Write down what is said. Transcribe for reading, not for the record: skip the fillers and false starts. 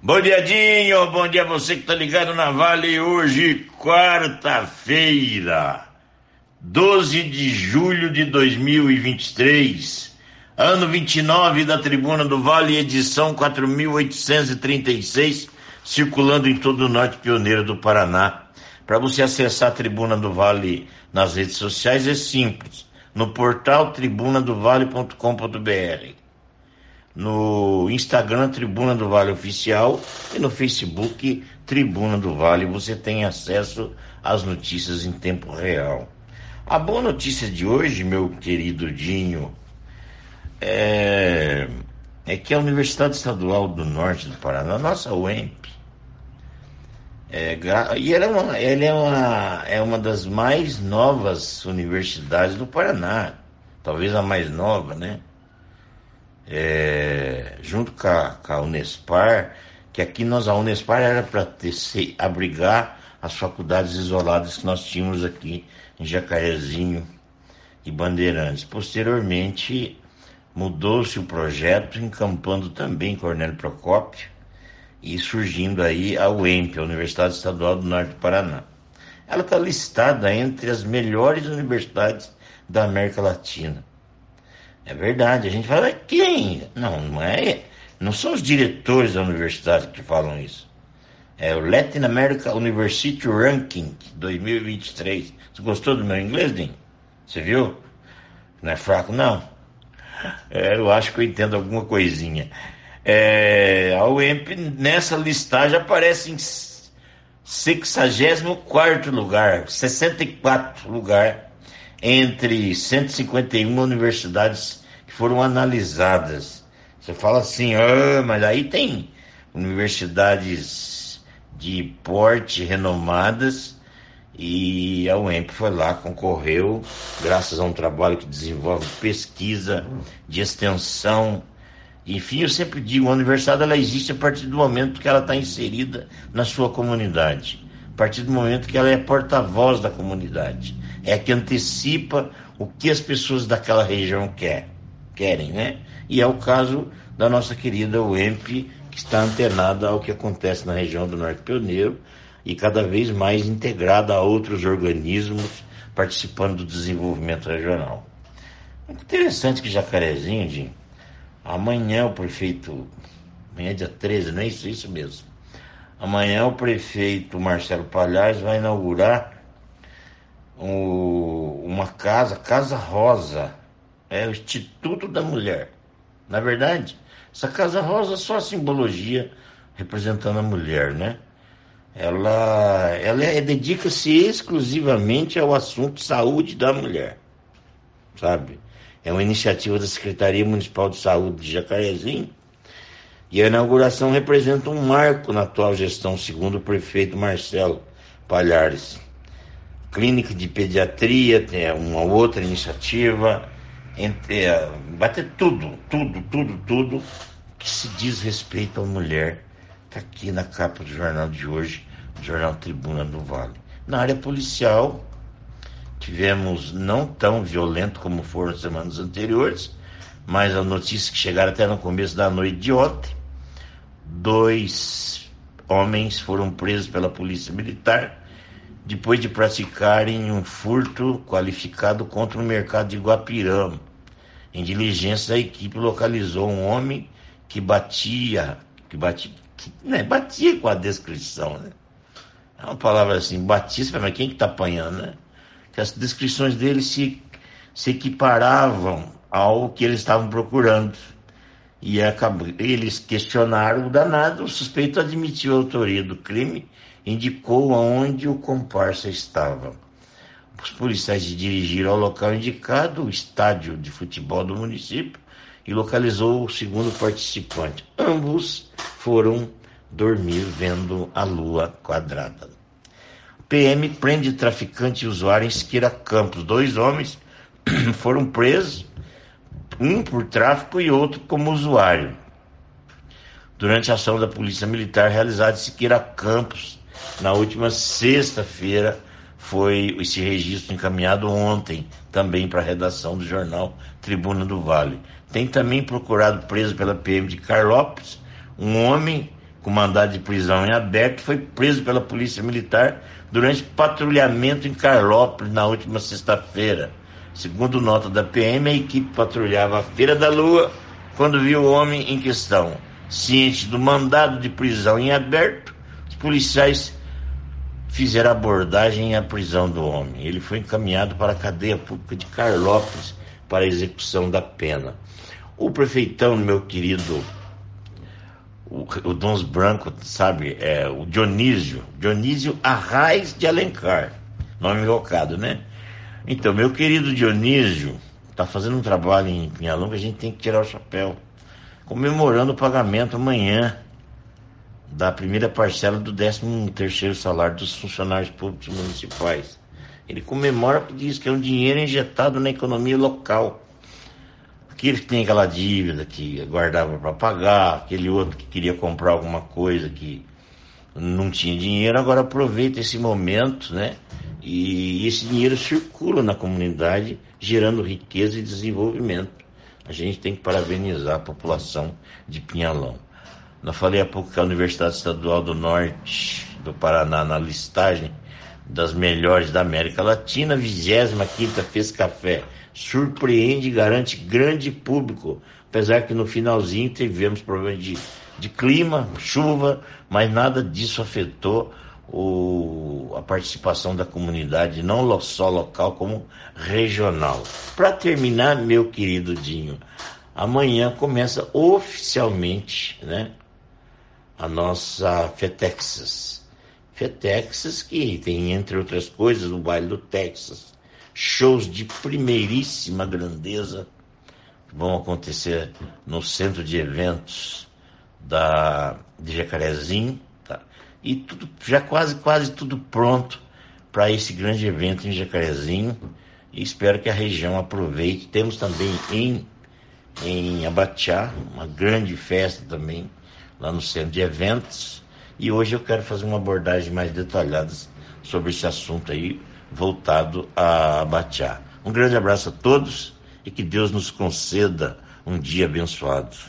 Bom dia, Dinho. Bom dia a você que tá ligado na Vale. Hoje, quarta-feira, 12 de julho de 2023, ano 29 da Tribuna do Vale, edição 4836, circulando em todo o norte pioneiro do Paraná. Para você acessar a Tribuna do Vale nas redes sociais é simples, no portal tribunadovale.com.br, no Instagram Tribuna do Vale Oficial e no Facebook Tribuna do Vale. Você tem acesso às notícias em tempo real. A boa notícia de hoje, meu querido Dinho, é que a Universidade Estadual do Norte do Paraná, a nossa UEMP, e ela é uma das mais novas universidades do Paraná, talvez a mais nova, né? Junto com a Unespar, que aqui a Unespar era para abrigar as faculdades isoladas que nós tínhamos aqui em Jacarezinho e Bandeirantes. Posteriormente, mudou-se o projeto, encampando também Cornélio Procópio e surgindo aí a UEMP, a Universidade Estadual do Norte do Paraná. Ela está listada entre as melhores universidades da América Latina. É verdade, a gente fala, quem? Não é. Não são os diretores da universidade que falam isso. É o Latin America University Ranking 2023. Você gostou do meu inglês, Dinho? Você viu? Não é fraco, não. Eu acho que eu entendo alguma coisinha. A UEMP nessa listagem aparece em 64º lugar, 64 lugar, entre 151 universidades que foram analisadas. Você fala assim, mas aí tem universidades de porte renomadas, e a UEMP foi lá, concorreu, graças a um trabalho que desenvolve pesquisa, de extensão. Enfim, eu sempre digo, a universidade ela existe a partir do momento que ela está inserida na sua comunidade, a partir do momento que ela é porta-voz da comunidade, é a que antecipa o que as pessoas daquela região querem, né? E é o caso da nossa querida UEMP, que está antenada ao que acontece na região do Norte Pioneiro e cada vez mais integrada a outros organismos participando do desenvolvimento regional. Muito interessante que Jacarezinho, Jim, amanhã é dia 13, não é isso mesmo. Amanhã o prefeito Marcelo Palhares vai inaugurar uma Casa Rosa, o Instituto da Mulher. Na verdade, essa Casa Rosa é só a simbologia representando a mulher, né? Ela dedica-se exclusivamente ao assunto saúde da mulher, sabe? É uma iniciativa da Secretaria Municipal de Saúde de Jacarezinho, e a inauguração representa um marco na atual gestão, segundo o prefeito Marcelo Palhares. Clínica de pediatria, tem uma outra iniciativa, vai ter tudo que se diz respeito à mulher, está aqui na capa do jornal de hoje, do jornal Tribuna do Vale. Na área policial, tivemos não tão violento como foram as semanas anteriores, mas a notícia que chegaram até no começo da noite de ontem, 2 homens foram presos pela Polícia Militar depois de praticarem um furto qualificado contra o mercado de Guapirama. Em diligência, a equipe localizou um homem que batia com a descrição, né? É uma palavra assim, batia, mas quem que tá apanhando, né? Que as descrições dele se equiparavam ao que eles estavam procurando. E eles questionaram o danado, o suspeito admitiu a autoria do crime, indicou aonde o comparsa estava. Os policiais dirigiram ao local indicado, o estádio de futebol do município, e localizou o segundo participante. Ambos foram dormir vendo a lua quadrada. PM prende traficante e usuário em Siqueira Campos. 2 homens foram presos, um por tráfico e outro como usuário, durante a ação da Polícia Militar realizada em Siqueira Campos na última sexta-feira. Foi esse registro encaminhado ontem também para a redação do jornal Tribuna do Vale. Tem também procurado preso pela PM de Carlópolis um homem com mandado de prisão em aberto, foi preso pela Polícia Militar durante patrulhamento em Carlópolis na última sexta-feira. Segundo nota da PM, a equipe patrulhava a Feira da Lua quando viu o homem em questão. Ciente do mandado de prisão em aberto, os policiais fizeram abordagem e a prisão do homem. Ele foi encaminhado para a cadeia pública de Carlópolis para a execução da pena. O prefeitão, meu querido, o Dons Branco, sabe, o Dionísio Arraes de Alencar, nome invocado, né? Então, meu querido Dionísio está fazendo um trabalho em Pinhalão que a gente tem que tirar o chapéu, comemorando o pagamento amanhã da primeira parcela do 13º salário dos funcionários públicos municipais. Ele comemora porque diz que é um dinheiro injetado na economia local. Aquele que tem aquela dívida que guardava para pagar, aquele outro que queria comprar alguma coisa que não tinha dinheiro, agora aproveita esse momento, né? E esse dinheiro circula na comunidade, gerando riqueza e desenvolvimento. A gente tem que parabenizar a população de Pinhalão. Eu falei há pouco que a Universidade Estadual do Norte do Paraná, na listagem das melhores da América Latina, 25ª fez café. Surpreende e garante grande público, apesar que no finalzinho tivemos problemas de clima, chuva, mas nada disso afetou a participação da comunidade, não só local como regional. Para terminar, meu querido Dinho, amanhã começa oficialmente, né, a nossa FETEXAS. FETEXAS, que tem, entre outras coisas, o Baile do Texas, shows de primeiríssima grandeza que vão acontecer no centro de eventos de Jacarezinho, tá? E tudo, já quase tudo pronto para esse grande evento em Jacarezinho, e espero que a região aproveite. Temos também em Abateá uma grande festa também, lá no centro de eventos, e hoje eu quero fazer uma abordagem mais detalhada sobre esse assunto aí, voltado a Abateá. Um grande abraço a todos e que Deus nos conceda um dia abençoado.